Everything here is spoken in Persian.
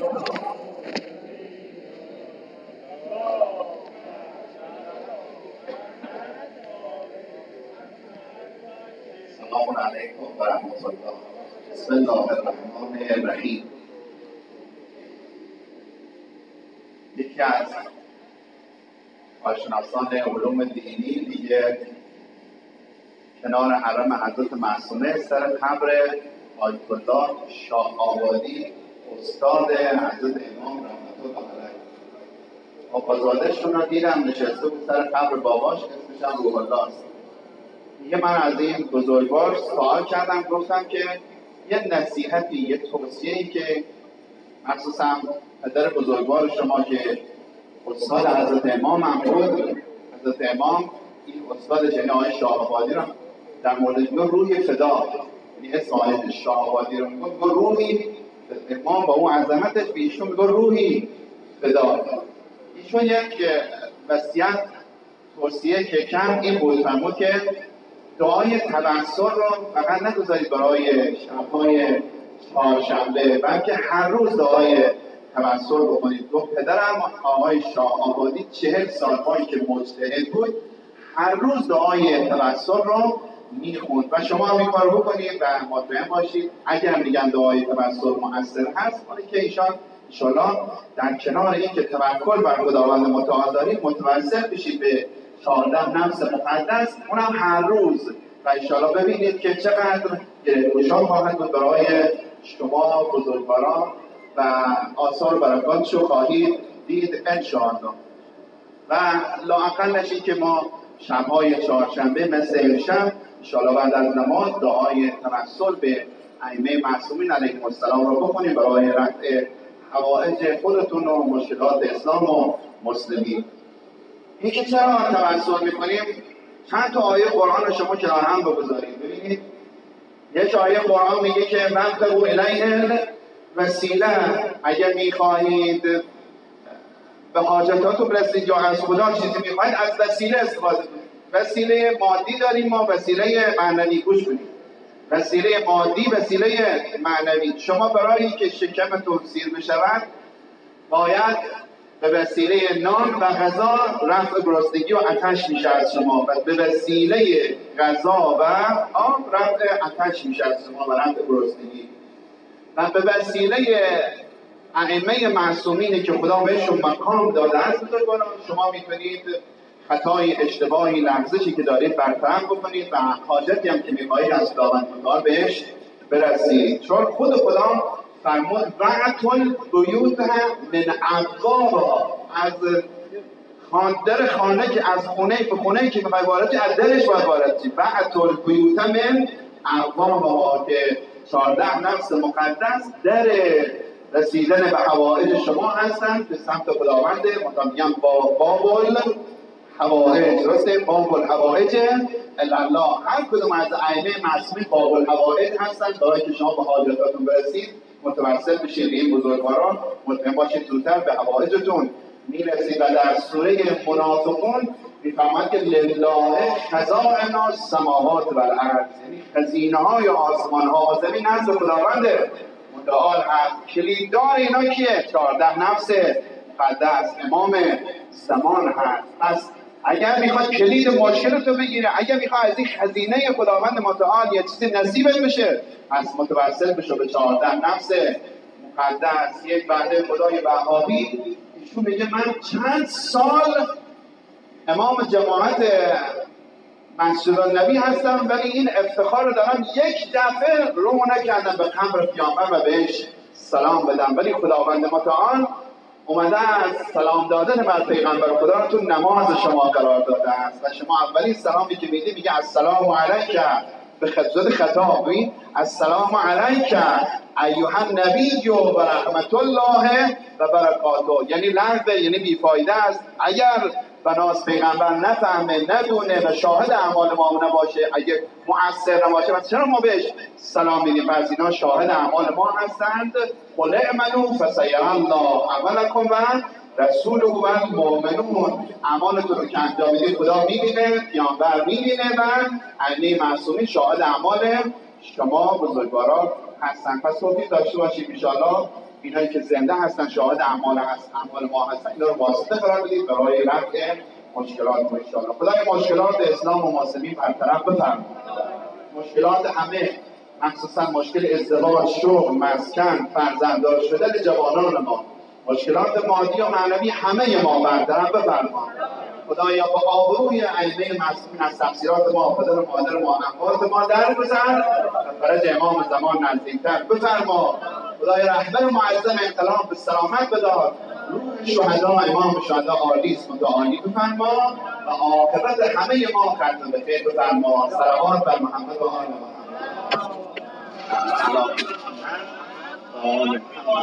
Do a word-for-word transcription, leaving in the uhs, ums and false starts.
سلام علیکم و رحمت الله. بسم الله الرحمن الرحیم. یکی از کارشناسان علوم دینی دیگه کنار حرم حضرت معصومه سر قبر آیت الله شاه آبادی استاد حضرت امام رحمت الله علیه آقازادهشون رو دیدم نشسته بود سر قبر باباش، اسمش هم روح الله است. دیگه من از این بزرگوار سوال کردم، گفتم که یه نصیحتی، یه توصیه‌ای که مخصوصا پدر بزرگوار شما که استاد حضرت امام هم بود، حضرت امام این استاد یعنی آقای شاه آبادی رو در مورد میگه روحی فدا، یعنی اسم آقای شاه آبادی رو میگه روحی، امام با اون عظمتش به ایشون میگه روحی فدا. ایشون یک وصیت توصیه که کم این بود، فرمود که دعای توسل رو فقط نگذارید برای شب‌های چهارشنبه، بلکه هر روز دعای توسل بکنید. گفت پدرم آقای شاه آبادی چهل سال هایی که مجتهد بود هر روز دعای توسل رو میخوند و شما هم این کار بکنید و مطمئن باشید اگر میگن دعای توسل مؤثر هست، ولی که ایشان انشالله در کنار این که توکل بر خداوند متعال دارید متوسل بشید به چهارده نفس مقدس، اونم هر روز، و انشالله ببینید که چقدر گشاد خواهد بود برای شما بزرگواران و آثار برکاتشو خواهید دید انشاءالله. و لااقلش این که ما شب‌های چهارشنبه مثل امشب انشاءالله بعد از نماز دعای توسل به ائمه معصومین علیهم السلام رو بکنیم برای رفع حوائج خودتون و مشکلات اسلام و مسلمین. این که چرا توسل میکنیم، چند تا آیه قرآن رو شما کنار هم بگذارید. ببینید یک آیه قرآن میگه که وابتغوا الیه الوسیله، اگر میخواهید به حاجتاتون برسید یا از خدا چیزی میخواهید از وسیله استفاده کنید. وسیله مادی داریم ما، وسیله معنوی. گوش کنید، وسیله مادی، وسیله معنوی. شما برای که شکمتون سیر بشود باید به وسیله نان و غذا رفع گرسنگی و آتش میشه از شما، و به وسیله غذا و آب رفع آتش میشه از شما و رفع گرسنگی، و به وسیله ائمه معصومینی که خدا بهشون مقام داده است بزرگواران شما میتونید خطای اشتباهی لغزشی که دارید برطرف بکنید و حاجتی هم که میخواهید از خداوند متعال بهش برسید. چون خود خدا فرمود وعتل بیوتها من ابوابها، از در خانه که از خونه به خونه که میخوای وارد شی از درش باید وارد شی. وعتل بیوتها من ابوابها، که چهارده نفس مقدس در رسیدن به حوائج شما هستند به سمت خداوند متعال. میگن با بابل حوائج، درسته؟ باب الحوائج الا الله. هر کدوم از ائمه معصومین باب الحوائج هستند برای که شما به حاجتاتون برسید، متوسل بشید به این بزرگواران، مطمئن باشید زودتر به حوائجتون میرسید. و در سوره منافقون میفرماید که لله خزائن السماوات و الارض، یعنی خزینه های آسمان ها و زمین نزد خداوند متعال هست. کلیددار اینا کیه؟ چهارده نفس مقدس امام زمان هست. پس اگر میخواد کلید مشکلتو بگیره، اگر میخواد از این خزینه خداوند متعال یه چیزی نصیبت بشه، پس متوسل بشه به چهارده نفس مقدس. یک بنده خدای وهابی ایشون میگه من چند سال امام جماعت مسجد النبی هستم ولی این افتخار رو دارم یک دفعه رو نکردم به قبر پیامبر و بهش سلام بدم، ولی خداوند متعال اومده از سلام دادن بر پیغمبر خدا رو تو نماز شما قرار داده است و شما اولین سلامی که میدی میگه السلام علیک، به خطوط خطاب ببین السلام علیک ایها النبی و رحمت الله و برکاته، یعنی لغو، یعنی بیفایده است. اگر بناس پیغمبر نفهمه ندونه و شاهد اعمال ما نباشه، اگه مؤثر نباشه، پس چرا ما بهش سلام میدیم؟ پس اینا شاهد اعمال ما هستند. قل اعملوا فسیری الله عملکم و رسوله و المؤمنون. اعمالتون رو که انجام میدید خدا میبینه، پیامبر میبینه و ائمه معصومین شاهد اعمال شما بزرگواران هستند. پس توفیق داشته باشید ان شاءالله اینایی که زنده هستن شاهد اعمال هست اعمال ما هستن، اینا رو واسطه قرار بدید برای رفع مشکلات ما ان شاء الله. خدای مشکلات اسلام و مسلمین برطرف بفرمایید. مشکلات همه، مخصوصا مشکل ازدواج، شغل، مسکن، فرزنددار شدن جوانان ما، مشکلات مادی و معنوی همه ما برطرف بفرمایید. خدایا با آبروی ائمه معصومین از تقصیرات ما، پدر و مادر ما، اموات ما درگذر و فرج امام زمان نزدیکتر بفرما. خدای رهبر معظم انقلاب به سلامت بدار. روح شهدا امام شهدا عالی است متعالی بفرما و عاقبت همه ما ختم به خیر بفرما. صلوات بر محمد و آل محمد.